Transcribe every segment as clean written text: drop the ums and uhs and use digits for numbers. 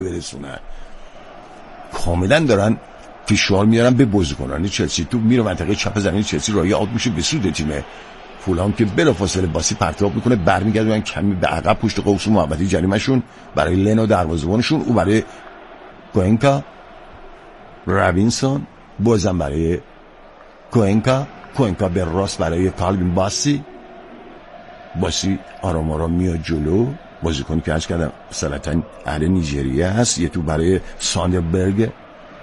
برسونن. کاملا دارن فشار میارن به بازیکنان چلسی. تو میره منطقه چپ زمین چلسی راه آوت میشه به سود تیم فولام که بلافاصله باسی پرتاب میکنه، برمیگردن کمی به عقب پشت قوس محوطه جریمه‌شون برای لنو دروازه‌بانشون، او برای کوئنکا، رابینسون بازم برای کوئنکا به راست برای کالوین باسی آرام آرام میاد جلو. بازیکنی که عرض کردم اصالتا اهل نیجریه هست. یه تو برای ساندربرگ،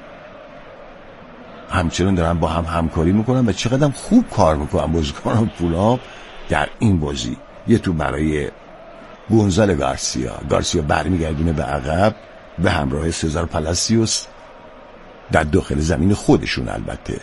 همچنان دارن با هم همکاری میکنن و چقدر خوب کار میکنن بازیکنان فولام در این بازی. یه تو برای گونزال گارسیا برمیگردونه به عقب به همراه سزار پالاسیوس در داخل زمین خودشون. البته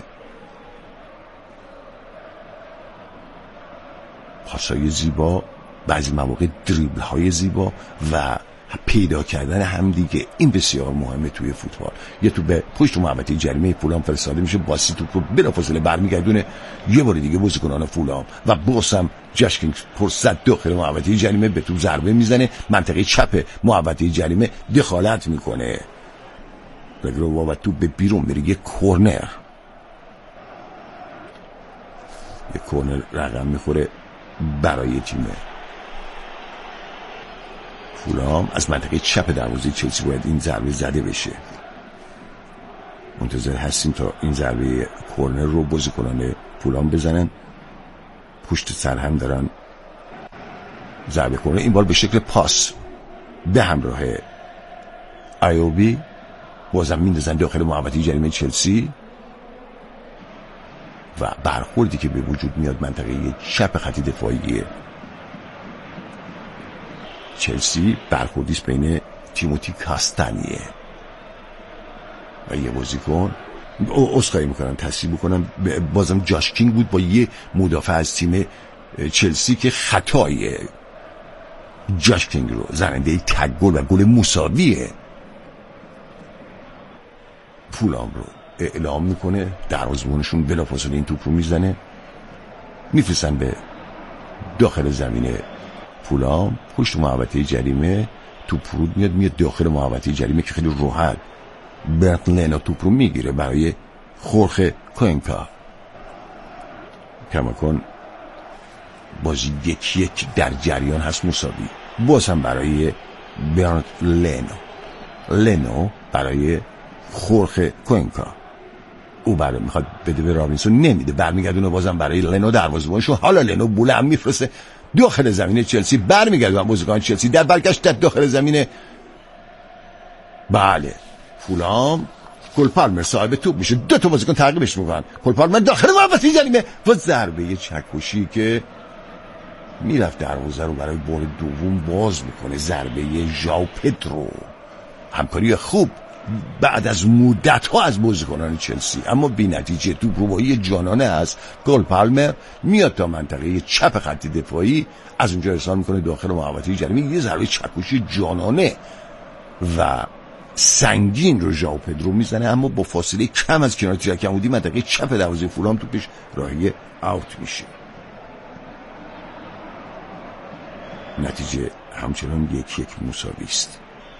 پاسای زیبا، بعضی مواقع دریبل های زیبا و پیدا کردن همدیگه، این بسیار مهمه توی فوتبال. یه تو به پشت محوطه جریمه فولام فرستاده میشه، باسی توپ رو بلافاصله برمیگردونه یه بار دیگه بازیکنان فولام و بازم جاشکینگ فرصت داخل محوطه جریمه به توپ ضربه میزنه، منطقه چپ محوطه جریمه دخالت میکنه و توپ به بیرون میره. یه کورنر رقم میخوره برای تیم فولام. از منطقه چپ دروازه چلسی باید این ضربه زده بشه. منتظر هستیم تا این ضربه کورنر رو بازیکنان فولام بزنن. پشت سر هم دارن ضربه کورنر، این بار به شکل پاس به همراه ایوبی بازم میندازن داخل محوطه جریمه چلسی و برخوردی که به وجود میاد منطقه چپ خط دفاعی چلسی، برخوردیست بین تیموتی کاستانیه و یه بازیکن اسخای میکنن تصحیح بکنن بازم جاشکینگ بود با یه مدافع از تیم چلسی که خطای جاشکینگ رو زننده تگ گل و گل مساویه فولام رو اعلام میکنه. دروازه‌بانشون بلافاصله این توپ رو میزنه، میفرستن به داخل زمین فولام. پشت محوطه جریمه توپ فرود میاد داخل محوطه جریمه که خیلی راحت برت لنو توپ رو میگیره برای خورخه کوئنکا. کماکان بازی 1-1 در جریان هست مساوی. باز هم برای برت لنو برای خورخه کوئنکا، او برای میخواد بده به رابینسون، نمیده، برمیگردونه بازم برای لنو دروازه‌بانشون. حالا لنو بولم میفرسته داخل زمین چلسی، برمیگردن بازیکن چلسی در برگشت در داخل زمین بله فولام. کول پالمر صاحب توپ میشه، دو تا بازیکن تعقیبش میکنن. کول پالمر داخل محوطه جریمه و ضربه چکشی که میرفت دروازه رو برای بار دوم باز میکنه. ضربه ژائو پدرو، همکاری خوب بعد از مدت ها از بازیکنان چلسی، اما بی نتیجه. توپ رو با یه جانانه است. کول پالمر میاد تا منطقه چپ خط دفاعی، از اونجا ارسال میکنه داخل محوطه جریمه. یه ضربه چکشی جانانه و سنگین رو ژائو پدرو میزنه، اما با فاصله کم از کنار تیر عمودی منطقه چپ دروازه فولام توپش راهی اوت میشه. نتیجه همچنان 1-1 مساوی است.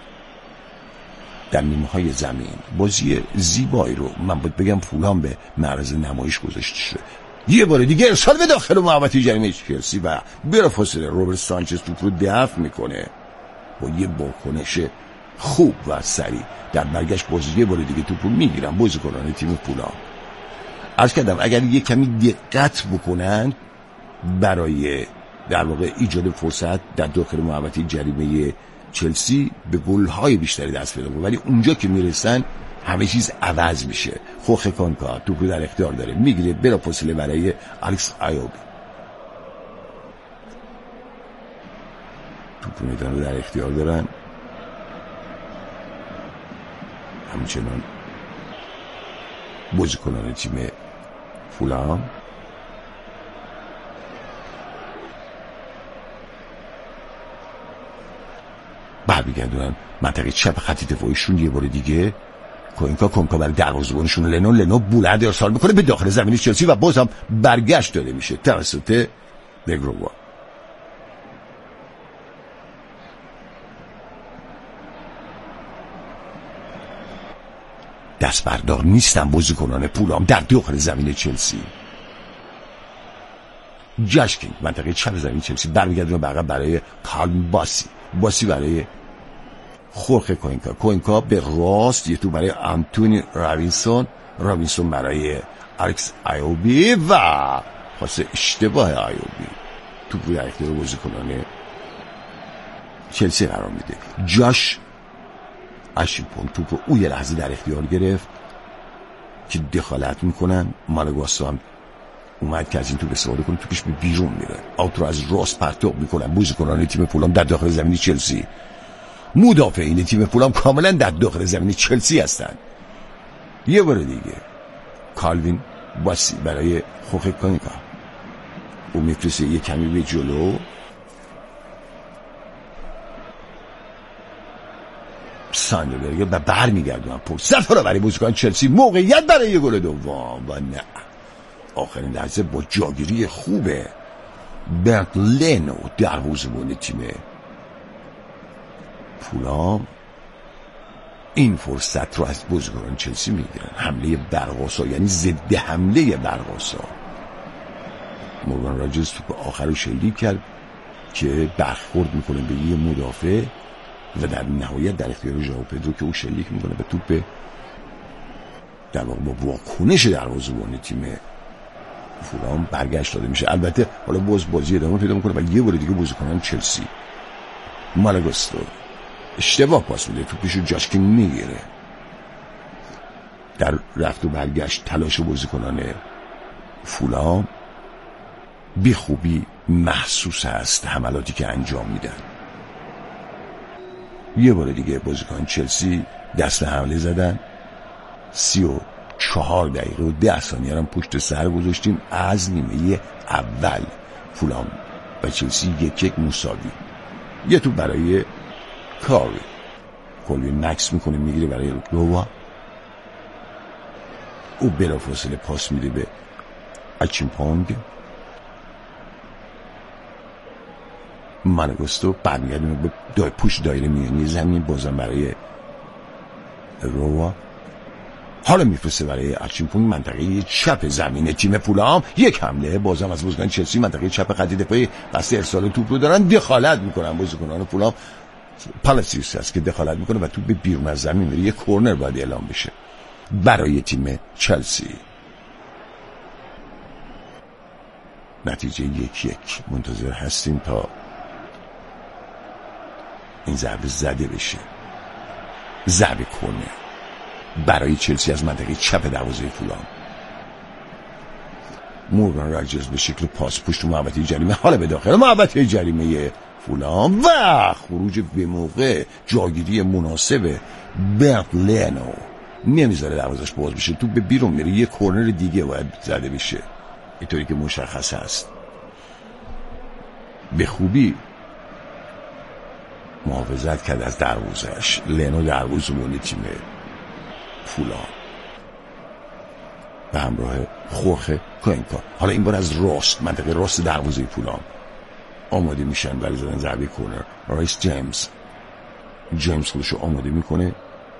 در نیمه های زمین بازی زیبایی رو من باید بگم فولام به معرض نمایش گذاشته شده. یه بار دیگه ارسال به داخل محوطه جریمه چلسی و بلافاصله روبرت سانچز توپ رو دفع میکنه با یه واکنش خوب و سریع. در برگشت بازی یه بار دیگه توپ رو میگیرن بازیکنان تیم فولام. عرض کردم اگر یه کمی دقت بکنن برای در واقع ایجاد فرصت در داخل محوطه جریمه چلسی به گل‌های بیشتری دست پیدا کنه، ولی اونجا که میرسن همه چیز عوض میشه. خوخه کانکا توپ رو در اختیار داره، میگیره بلافاصله برای الکس ایوبی. توپ میدان رو در اختیار دارن. همچنان بازیکنان تیم فولام برمیگردونن منطقه چپ خط دفاعیشون. یه بار دیگه کوئنکا برای دروازه‌بانشون لنو بلند ارسال میکنه به داخل زمین چلسی و باز هم برگشت داده میشه توسط دگرووا. دست بردار نیستن بازیکنان فولام در داخل زمین چلسی. جاش کینگ منطقه چپ زمین چلسی برمیگردونه به عقب برای کالوین باسی برای خورخه کوینکا به راست، یه تو برای آنتونی راوینسون برای الکس ایوبی و خاصه اشتباه ایوبی توپ در اختیار بازیکنان چلسی قرار میده. جاش اشیمپونگ توپ او یه لحظه در اختیار گرفت که دخالت میکنن. مالگاستان اومد که از این توپ استفاده کنه، توپش به بیرون میره، آوت رو از راست پرتاب میکنن بازیکنان تیم فولام در داخل زمین چلسی. مدافعین تیم فولام کاملا در داخل زمین چلسی هستن. یه بار دیگه کالوین باسی برای خوخه کانیکا، او میفرسته یه کمی به جلو، ساندربرگ و برمیگردونن فرصت رو برای بازیکن چلسی، موقعیت برای یه گل دوم و نه، آخرین لحظه با جاگیری خوبه برت لنو دروازه‌بان تیم فولام این فرصت رو از بازیکنان چلسی میگیرن. حمله برقاسا، یعنی ضد حمله برقاسا. مورگان راجرز توپ آخر رو شلیک کرد که برخورد میکنه به یه مدافع و در نهایت در اختیار ژائو پدرو که او شلیک میکنه به توپ در واقع با واکنش دروازه‌بان تیم فولام برگشت داده میشه. البته حالا بازی ادامه پیدا میکنه و یه بار دیگه بازیکنان چلسی مالاگاستو اشتباه پاس میده، توپشو جاش کینگ میگیره. در رفت و برگشت تلاش بازیکنان فولام بی خوبی محسوس است حملاتی که انجام میدن. یه بار دیگه بازیکن چلسی دست حمله زدن. 34 دقیقه و 10 ثانیه هم پشت سر گذاشتیم از نیمه اول. فولام و چلسی 1-1 مساوی. یه تو برای کالوین مکس میکنه، میگیره برای روا، او بلافاصله پاس میده به اچیمپونگ، مالگاستو برمیگردونه به پوش دایره میانی زمین، بازم برای روا، حالا میفرسته برای اچیمپونگ منطقه چپ زمین تیم فولام. یک حمله بازم از بازیکن چلسی منطقه چپ خط دفاعی قصد ارسال توپ رو دارن، دخالت میکنن بازیکنان فولام. پالاسیوس هست که دخالت میکنه و توپ به بیرون از زمین میره. یه کورنر باید اعلام بشه برای تیم چلسی. نتیجه 1-1. منتظر هستیم تا این ضربه زده بشه. ضربه کورنر برای چلسی از منطقه چپ دروازه فولام. مورگان راجرز به شکل پاس پشت محوطه جریمه، حالا به داخل محوطه جریمه فولام و خروج به موقع، جاگیری مناسب برت لنو نمیذاره دروازش باز بشه، تو به بیرون میره. یه کورنر دیگه باید زده بشه، اینطوری که مشخص است. به خوبی محافظت کرد از دروازش لنو، دروازه‌بان تیم فولام به همراه خورخه کوینکا. حالا این بار از راست، منطقه راست دروازه فولام آماده میشن برای زدن ضربه کورنر. رایس جیمز خودشو آماده میکنه،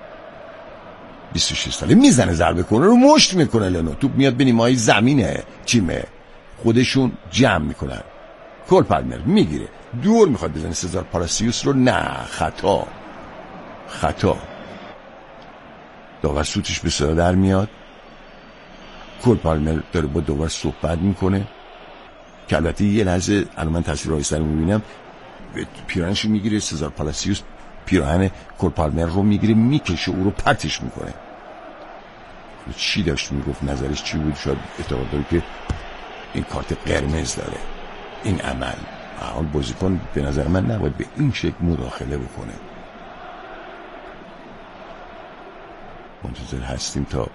26 ساله، میزنه ضربه کورنر رو مشت میکنه. لنو توپ میاد به نیمه‌های زمینه تیم خودشون، جمع میکنن. کول پالمر میگیره، دور میخواد بزنه سزار پالاسیوس رو، نه، خطا. داور سوتش به صدا در میاد. کول پالمر داره با داور صحبت میکنه که البته یه لحظه الان من تصویر آیستر رو میبینم، پیراهنش رو میگیره سزار پالاسیوس، پیراهن کول پالمر رو میگیره، میکشه، او رو پرتش میکنه. چی داشت میگفت؟ نظرش چی بود؟ شاید اعتقاد داره که این کارت قرمز داره این عمل. حال بازیکن به نظر من نباید به این شکل مداخله بکنه. منتظر هستیم تا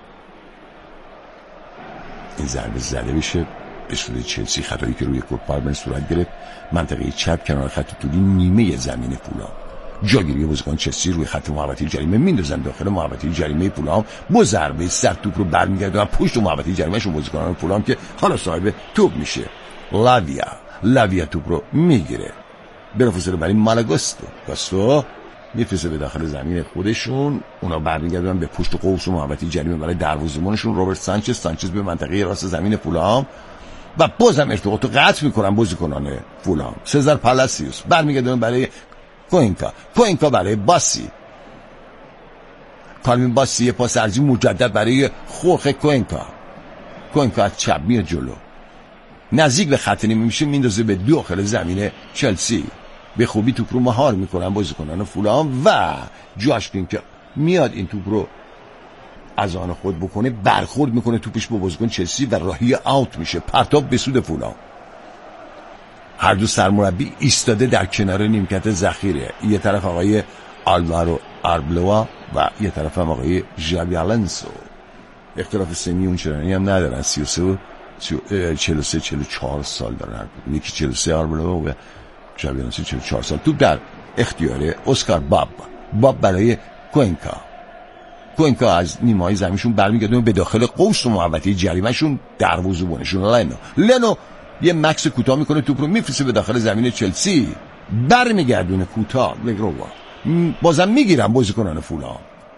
این ضربه زده بشه. به صورت چلسی خطایی که روی کول پالمر صورت گرفت، منطقه چپ کنار خط طولی نیمه زمین فولام. جاگیری بازیکن چلسی روی خط محوطه جریمه، میندازن داخل محوطه جریمه فولام، با ضربه سر توپ رو برمیگردونن پشت محوطه جریمهشون بازیکنان فولام که حالا صاحب توپ میشه. لاویا توپ رو میگیره، بلافاصله برای مالاگاستو میفرسته به داخل زمین خودشون. اونا برمیگردن به پشت قوس محوطه جریمه برای دروازه‌بانشون روبرت سانچز به منطقه راست زمین فولام و بازم ارتباطو قطع میکنن بازیکنان فولام. سزار پالاسیوس برمیگردن برای کوینکا برای باسی. کالوین باسی پاس ارضی مجدد برای خورخه کوینکا از چپ میاد جلو، نزدیک به خط نیمه میشه، میندازه به داخل زمین چلسی. به خوبی توپ رو مهار میکنن بازیکنان فولام و جاش کینگ که میاد این توپ رو از آن خود بکنه، برخورد میکنه توپش با بازیکن چلسی و راهی آوت میشه، پرتاب به سود فولام. هر دو سرمربی ایستاده در کنار نیمکت ذخیره، یه طرف آقای آلوارو آربلوا و یه طرف هم آقای ژابی آلونسو. اختلاف سنی اون چنانی هم ندارن، 43-44 سال دارن، یکی 43 آربلوا و ژابی آلونسو 44 سال. توپ در اختیار اسکار باب برای کوینکا از نیمه‌های زمینشون برمیگردونه به داخل قوس محوطه جریمه‌شون، دروازه‌بانشون لنو یه مکس کوتاه میکنه، توپ رو میفرسته به داخل زمین چلسی، برمیگردونه کوتاه لگرووا، بازم میگیرن بازیکنان فولام.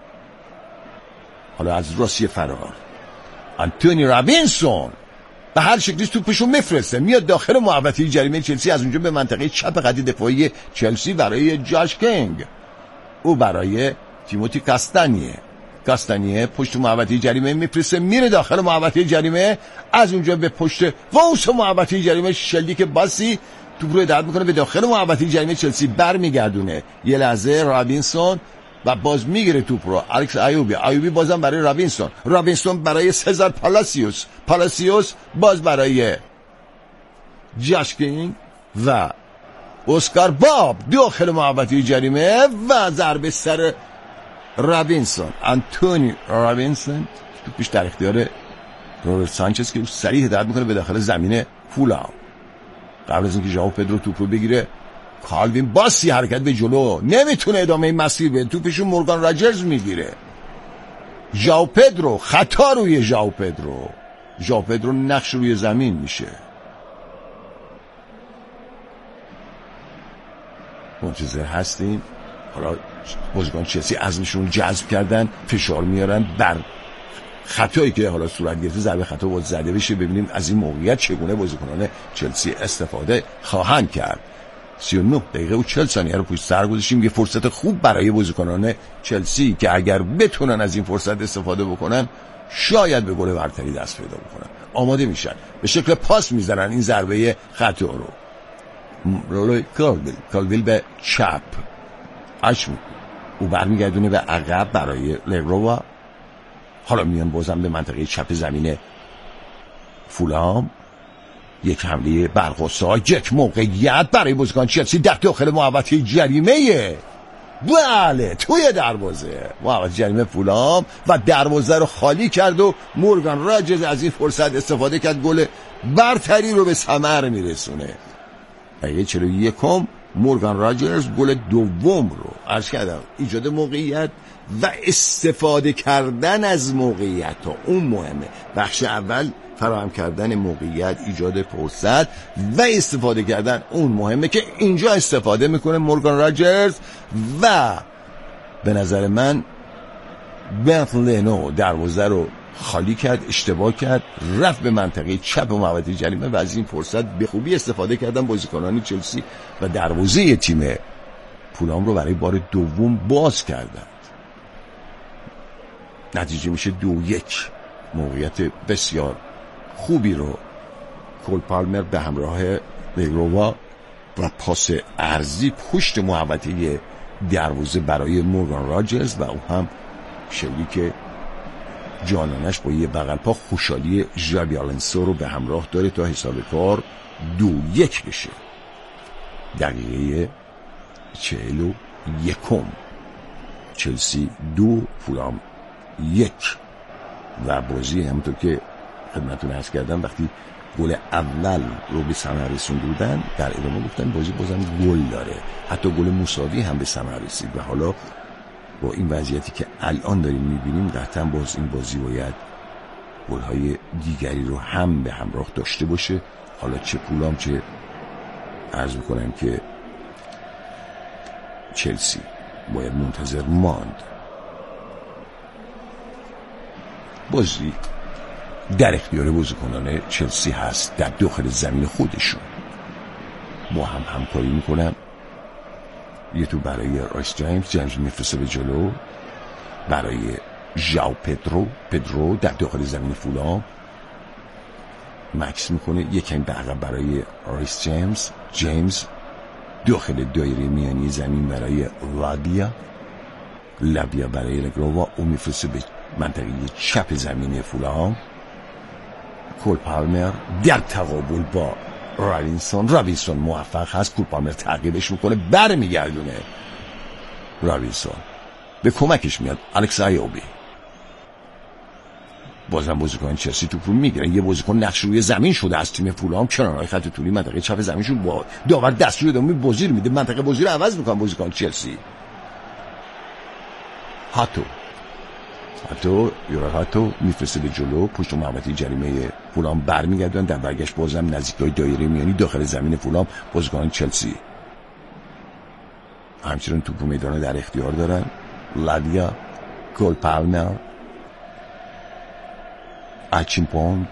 حالا از راستی فرار آنتونی رابینسون به هر شکلی توپشو میفرسته، میاد داخل محوطه جریمه چلسی، از اونجا به منطقه چپ خط دفاعی چلسی برای جاش کینگ، او برای تیموتی کاستانیه پشت محوطه جریمه میفرسته، میره داخل محوطه جریمه، از اونجا به پشت قوس محوطه جریمه شلیک باسی توپ رو هدایت میکنه به داخل محوطه جریمه چلسی، برمیگردونه یه لحظه رابینسون و باز میگیره توپ رو الکس ایوبی بازم برای رابینسون برای سزار پالاسیوس باز برای جاش کینگ و اسکار باب داخل محوطه جریمه و ضربه سر رابینسون. آنتونی رابینسون توپش در اختیار روبرت سانچز که سریع هدایت میکنه به داخل زمین فولام. قبل از اینکه ژائو پدرو توپ رو بگیره، کالوین باسی حرکت به جلو، نمیتونه ادامه این مسیر بده، توپشو مورگان راجرز میگیره. ژائو پدرو خطا روی ژائو پدرو نقش روی زمین میشه. منتظر هستیم. حالا بازیکن چلسی عزمشون جذب کردن، فشار میارن بر خطایی که حالا صورت گرفته، ضربه خطا باید زده بشه. ببینیم از این موقعیت چگونه بازیکنان چلسی استفاده خواهند کرد. 39 دقیقه و 40 ثانیه رو پشت سر گذاشتیم. یه فرصت خوب برای بازیکنان چلسی که اگر بتونن از این فرصت استفاده بکنن شاید به گل برتری دست پیدا بکنن. آماده میشن، به شکل پاس میزنن این ضربه خطا رو. رولوی کالویل به چپ او برمیگردونه به عقب برای لگرووا. حالا میان بازم به منطقه چپ زمین فولام، یک حمله برقصا، یک موقعیت برای بازیکن چلسی در داخل محوطه جریمه، بله توی دروازه محوطه جریمه فولام و دروازه رو خالی کرد و مورگان راجرز از این فرصت استفاده کرد، گل برتری رو به ثمر میرسونه. دقیقه 41 مورگان راجرز گل دوم رو عرض کردم، ایجاد موقعیت و استفاده کردن از موقعیت ها، اون مهمه. بخش اول فراهم کردن موقعیت، ایجاد فرصت و استفاده کردن، اون مهمه که اینجا استفاده میکنه مورگان راجرز و به نظر من برت لنو دروازه رو خالی کرد، اشتباه کرد، رفت به منطقه چپ محوطه جریمه و از این فرصت به خوبی استفاده کردن بازیکنان چلسی و دروازه تیم فولام رو برای بار دوم باز کردند. نتیجه میشه 2-1. موقعیت بسیار خوبی رو کول پالمر به همراه لگرووا و پاس ارضی پشت محوطه دروازه برای مورگان راجرز و او هم شلیک جانانش با یه بغل پا خوشحالی ژابی آلونسو رو به همراه داره تا حساب کار 2-1 بشه. دقیقه 41 چلسی 2 فولام 1 و بازی همونطور که خدمتتون عرض کردم وقتی گل اول رو به ثمر رسونده بودن در ادامه گفتن بازی بازم گل داره، حتی گل مساوی هم به ثمر رسید و حالا با این وضعیتی که الان داریم میبینیم قطعا باز این بازی باید گل‌های دیگری رو هم به همراه داشته باشه. حالا چه فولام چه عرض میکنم که چلسی. باید منتظر ماند. بازی در اختیار بازیکنان چلسی هست در داخل زمین خودشون. با هم همکاری میکنن. یه تو برای رایس جیمز میفرسته به جلو، برای ژائو پدرو در داخل زمین فولام مکس میکنه، یکم به عقب برای رایس جیمز داخل دایره میانی زمین برای لابیا برای لگرووا، او میفرسته به منطقه چپ زمین فولام. کول پالمر در تقابل با رابینسون موفق هست. کول پالمر تعقیبش میکنه، برمیگردونه رابینسون، به کمکش میاد الکس ایوبی. بازم بازیکن چلسی توپ رو میگیرن. یه بازیکن نقش روی زمین شده از تیم فولام کنارهای خط طولی منطقه چپ زمینشون، با داور دستور ادامه بازی رو میده، منطقه بازی رو عوض میکنن بازیکن چلسی. هاتو میفرسته به جلو، پشت محوطه جریمه فولام برمیگردن. در برگشت بازم نزدیکای دایره میانی داخل زمین فولام بازیکنان چلسی همچنین توپ و میدان در اختیار دارن. لادیا، کول پالمر، اچیمپون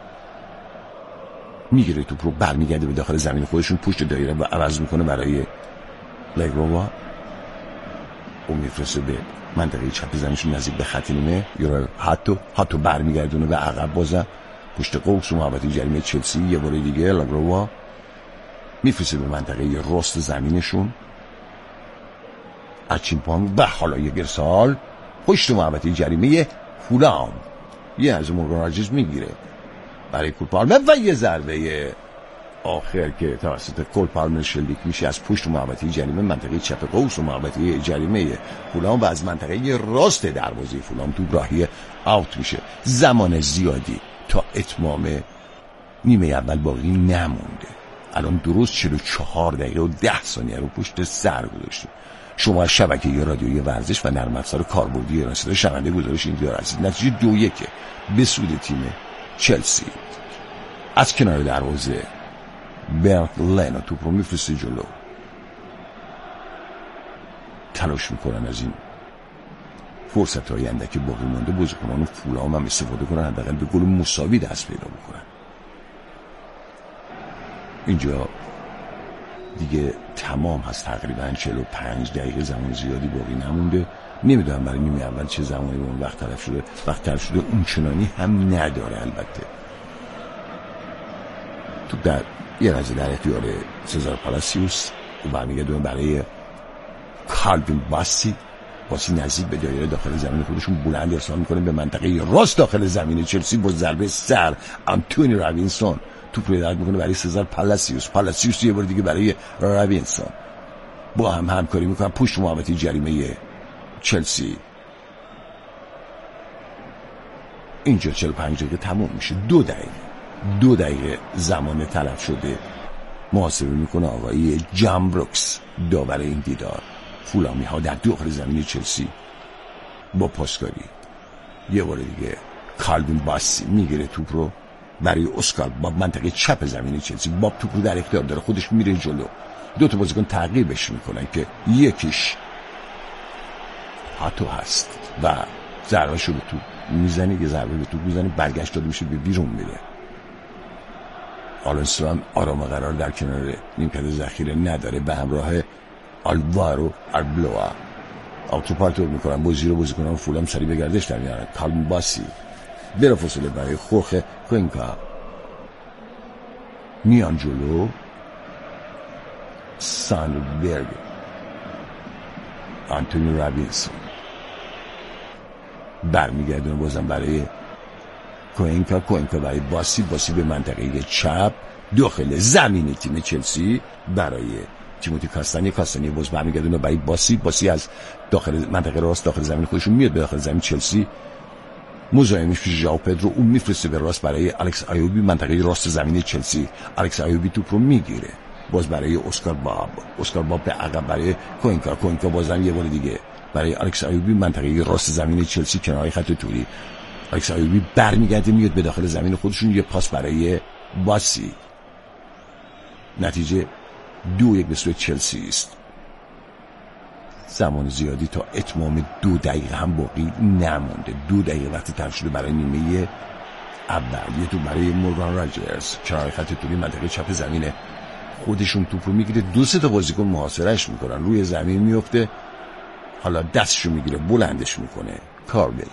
میگیره توپ رو، برمیگرده به داخل زمین خودشون، پشت دایره و عوض میکنه برای لگرووا. او میفرسته به منطقه چپ زمینشون نزدیک به خط نیمه. یورو هاتو برمیگردونه به عقب، بازم پشت قوس و محوطه جریمه چلسی. یه بار دیگه لگرووا میفرسته به منطقه راست زمینشون. اچیمپون و حالا یک ارسال پشت محوطه جریمه فولام، یه از مورگان راجرز میگیره برای کول پالمر و یه ضربه آخر که توسط کول پالمر شلیک میشه از پشت محوطه جریمه منطقه چپ قوس و محوطه جریمه فولام و از منطقه راست دروازه فولام تو راهی آوت میشه. زمان زیادی تا اتمام نیمه اول باقی نمونده. الان درست 44 دقیقه و 10 ثانیه رو پشت سر گذاشتیم. شما شبکه رادیویی ورزش و نرم افزار کاربردی ایران صدا شنونده گزارش این دیدار هستید. نتیجه 2-1 به سود تیم چلسی. از کنار دروازه برت لینا توپ رو میفرسته جلو، تلاش میکنن از این فرصت های اندکی باقی مونده بازیکنان فولام هم استفاده کنن، حداقل به گل مساوی دست پیدا بکنن. اینجا دیگه تمام هست، تقریبا 45 دقیقه، زمان زیادی باقی نمونده. نمیدونم برای نیمه اول چه زمانی به اون وقت طرف شده اون چنانی هم نداره. البته تو در یه لحظه در اختیار سزار پالاسیوس و برمیگردونه برای کالوین باسی نزدیک به دایره داخل زمین خودشون بلند ارسال میکنه به منطقه راست داخل زمین چلسی. با ضربه سر آنتونی رابینسون توپ رو هدایت میکنه برای سزار پالاسیوس یه بار دیگه برای رابینسون. با هم همکاری میکنن پشت محوطه جریمه چلسی. اینجا 45 دقیقه تموم میشه. 2 دقیقه زمان تلف شده محاسبه میکنه آقای جان بروکس، داور این دیدار. فولامی ها در داخل زمین چلسی با پاسکاری. یه بار دیگه کالوین باسی میگیره توپ رو برای اسکار باب منطقه چپ زمین چلسی. باب توپ رو در اختیار داره، خودش میره جلو. 2 تا بازیکن تعقیبش میکنن که یکیش هاتو هست و ضربه‌شو به توپ میزنه، یه ضربه به توپ میزنه، برگشت داده میشه، به بیرون میره. آلونسو هم آرام قرار در کنار نیمکت ذخیره نداره، به همراه آلوارو آربلوا آوتوپارتور میکنن. بازیکنان فولام سری به گردش در میارن. کالوین باسی بلافاصله برای خورخه کوینکا میان جلو. ساندربرگ، آنتونی رابینسون برمیگردونه بازم برای کوینکا برای باسی به منطقه چپ داخل زمین تیم چلسی برای تیموتی کاستانی باز برمیگردونه برای باسی از داخل منطقه راست داخل زمین خودشون میاد به داخل زمین چلسی. مزاحمش پیش ژائو پدرو، اون میفرسته به راست برای الکس ایوبی منطقه راست زمین چلسی. الکس ایوبی توپ رو میگیره باز برای اسکار باب به عقب برای کوینکا بازم یه بار دیگه برای الکس ایوبی منطقه راست زمین چلسی کنار خط طولی. الکس ایوبی برمیگرده میاد به داخل زمین خودشون، یه پاس برای باسی. نتیجه 2-1 به سوی چلسی است. زمان زیادی تا اتمام 2 دقیقه هم باقی نمونده. 2 دقیقه وقتی تمام شده برای نیمه اول. یه تو برای مورگان راجرز کنار خط توپی منطقه چپ زمینه، خودشون توپو میگیره، 2-3 تا بازیکن محاصرهش میکنن، روی زمین میفته، حالا دستشو میگیره بلندش میکنه. کاربل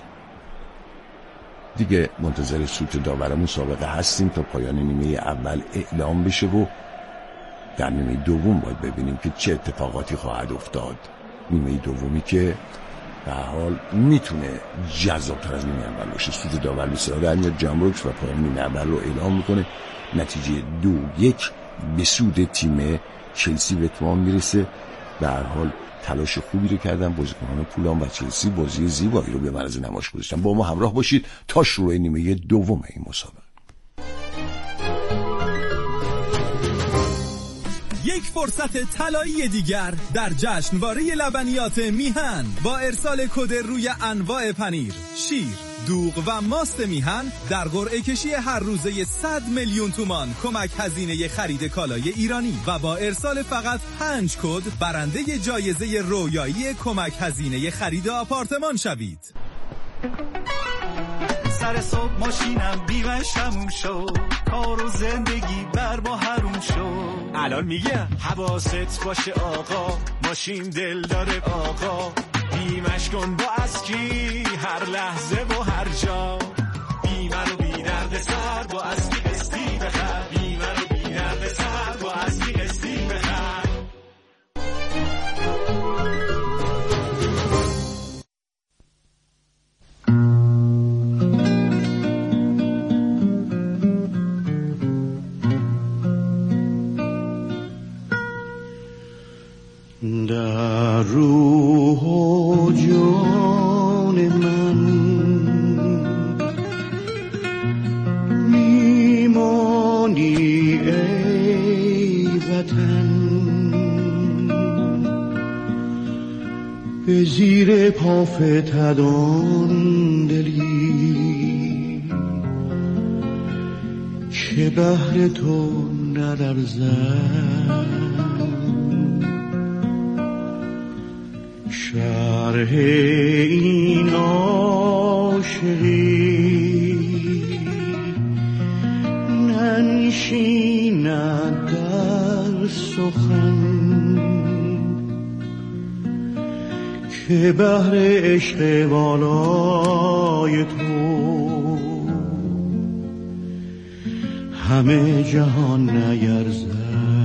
دیگه منتظر سوت داور مسابقه هستیم تا پایان نیمه اول اعلام بشه و در نیمه دوم باید ببینیم که چه اتفاقاتی خواهد افتاد. نیمه دومی که به هر حال میتونه جذاب‌تر از نیمه اول باشه. سوت داور بسیار در میاد، جامبروکس و پایان نیمه اول رو اعلام میکنه. نتیجه 2-1 به سود تیم چلسی به اتمام میرسه. به هر حال تلاش خوبی رو کردن بازیکنان پولان و چلسی، بازی زیبایی رو به معرض نمایش گذاشتن. با ما همراه باشید تا شروع نیمه دوم این مسابقه. یک فرصت طلایی دیگر در جشنواره لبنیات میهن با ارسال کد روی انواع پنیر، شیر، دوغ و ماست میهن در قرعه کشی هر روزه 100 میلیون تومان کمک هزینه خرید کالای ایرانی و با ارسال فقط 5 کد برنده جایزه رویایی کمک هزینه خرید آپارتمان شوید. سر صبح ماشینم بیمش تموم شد، کار و زندگی بر ما حروم شد. الان میگم حواست باشه آقا، ماشین دل داره آقا، بیمش کن با اسکی هر لحظه و هر جا. بیمه رو بی درد سر با اسکی قسطی بخر، بیمه رو بی درد سر با اسکی قسطی بخر. در روح و جان من میمانی ای وطن، به زیر پا فتدان دلی که بهر تو نلرزد. شرح این عاشقی ننشیند در سخن، که بهر عشق والای تو همه جهان نیرزد.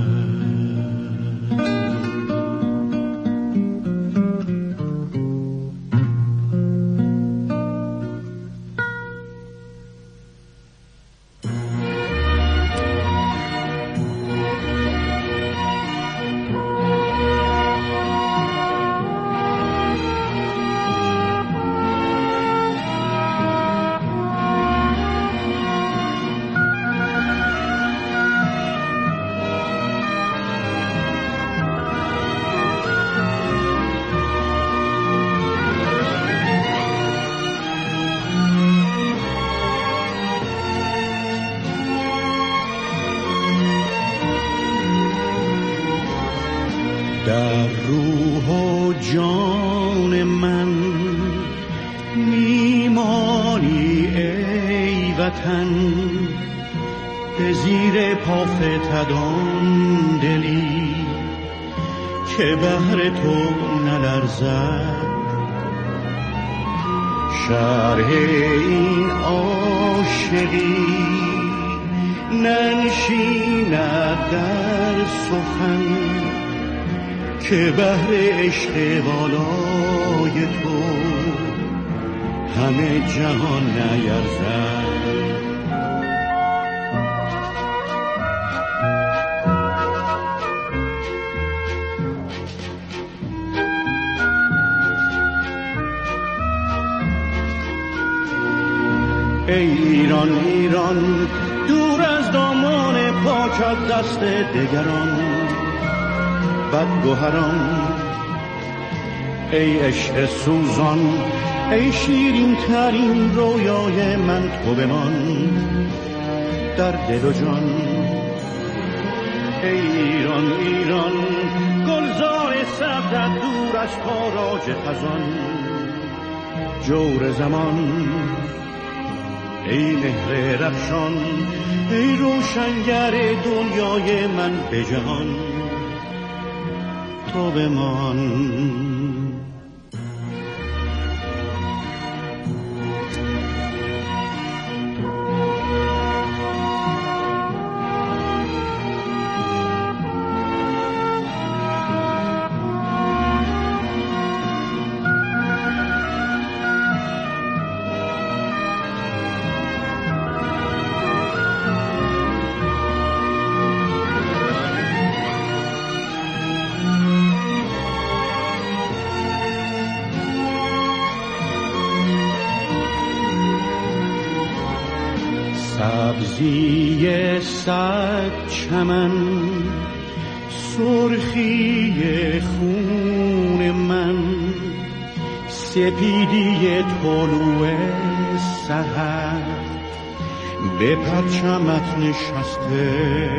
در روح و جان من میمانی ای وطن، به زیر پا فتدان دلی که بهر تو نلرزد. شرح این عاشقی ننشیند در سخن، که بهر عشق والای تو همه جهان نیرزد. ای ایران ایران دور از دامان پاکت دست دگران بدگوهران، ای عشق سوزان ای شیرین ترین رویای من تو بمان در دل و جان. ای ایران ایران گلزار سبز دورش تاراج خزان، جور زمان ای مهر رخشان، ای روشنگر دنیای من به جهان، تو بمان. سبزی صد چمن، سرخی خون من، سپیدی طلوع سحر به پرچمت نشسته،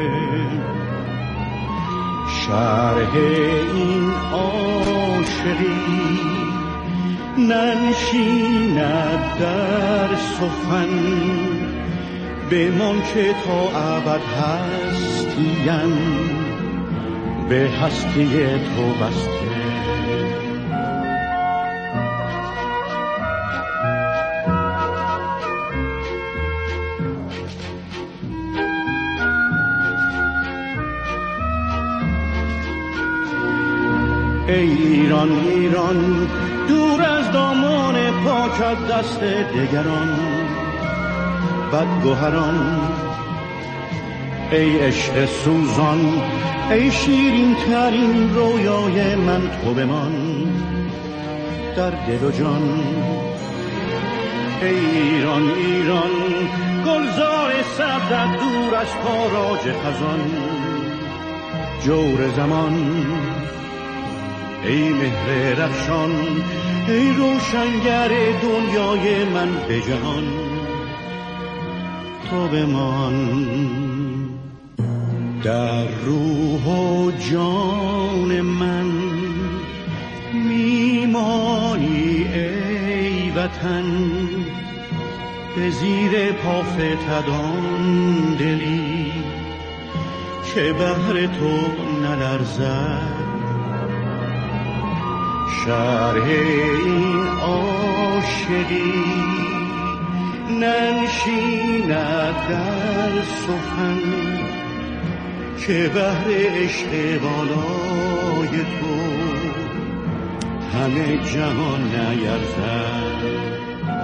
شرح این عاشقی ننشیند در سخن، بمان که تا ابد هستیم به هستی تو بسته. ای ایران ایران، دور از دامان پاکت دست دگران، بدگوهران ای عشق سوزان، ای شیرین ترین رویای من تو بمان در دل و جان. ای ایران ایران، گلزار سبز دورش تاراج خزان، جور زمان ای مهر رخشان، ای روشنگر دنیای من به جهان، تو بمان. در روح و جان من میمانی ای وطن، به زیر پا فتدان دلی که بهر تو نلرزد، شرح این عاشقی ننشیند در سخن، که بهر عشق بالای تو همه جهان نیرزد.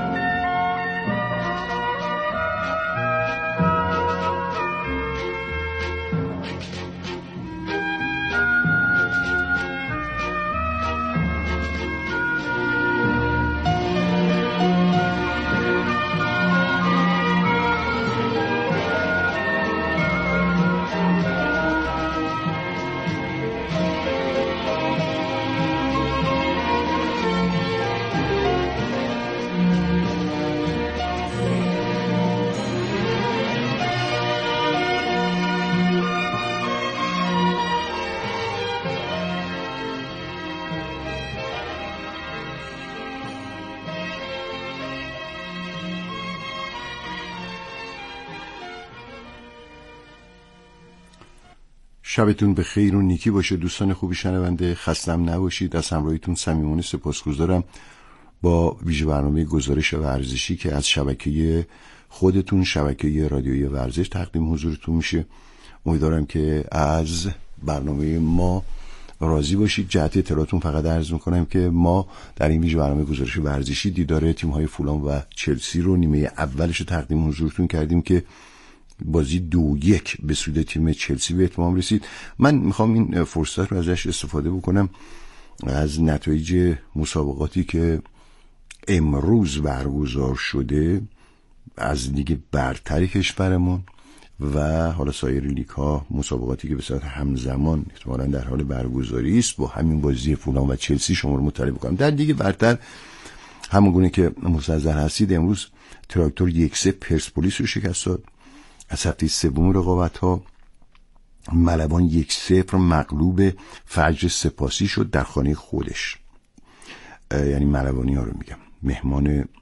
شبتون به خیر و نیکی باشه دوستان خوبی شنونده، خستم نباشید. از همراهیتون صمیمانه سپاسگزارم با ویژه برنامه گزارش ورزشی که از شبکه خودتون، شبکه رادیویی ورزش تقدیم حضورتون میشه. امیدوارم که از برنامه ما راضی باشید. جهت اطلاعاتون فقط عرض میکنم که ما در این ویژه برنامه گزارش ورزشی دیدار تیم‌های فولام و چلسی رو نیمه اولش رو تقدیم حضورتون کردیم که بازی 2-1 به سود تیم چلسی به اتمام رسید. من میخوام این فرصت رو ازش استفاده بکنم از نتایج مسابقاتی که امروز برگزار شده از لیگ برتر کشورمون و حالا سایر لیگ ها، مسابقاتی که به صورت همزمان احتمالاً در حال برگزاری است، با همین بازی فولام و چلسی شما رو مطلع بکنم. در لیگ برتر همونگونه که مستحضر هستید، امروز تراکتور 1-3 پرسپولیس رو شکست داد. از هفته سوم رقابت ها ملوان 1-0 مغلوب فجر سپاسی شد در خانه خودش. یعنی ملوانی ها رو میگم، مهمان